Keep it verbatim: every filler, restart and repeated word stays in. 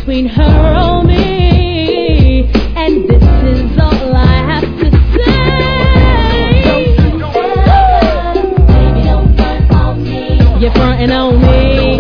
between her or me, and this is all I have to say. Baby, don't front on me. You're fronting on me.